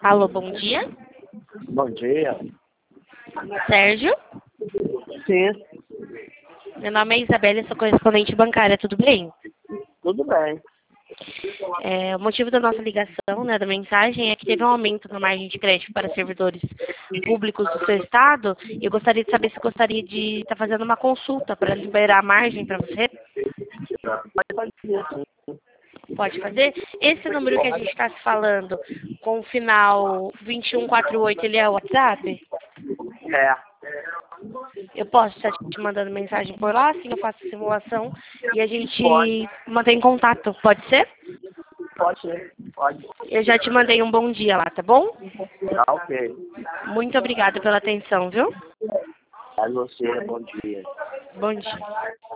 Alô, bom dia. Bom dia. Sérgio? Sim, Meu nome é Isabela, sou correspondente bancária, tudo bem? tudo bem. O motivo da nossa ligação, né, da mensagem, é que teve um aumento na margem de crédito para servidores públicos do seu estado. E eu gostaria de saber se gostaria de estar fazendo uma consulta para liberar a margem para você. Pode fazer, sim. Pode fazer? Esse número que a gente está se falando, com o final 2148, ele é o WhatsApp? É, Eu posso estar te mandando mensagem por lá, assim eu faço a simulação e a gente Pode. mantém contato, pode ser? pode ser. Pode. Eu já te mandei um bom dia lá, tá bom? Tá ok. Muito obrigada pela atenção, viu? A você, bom dia. Bom dia.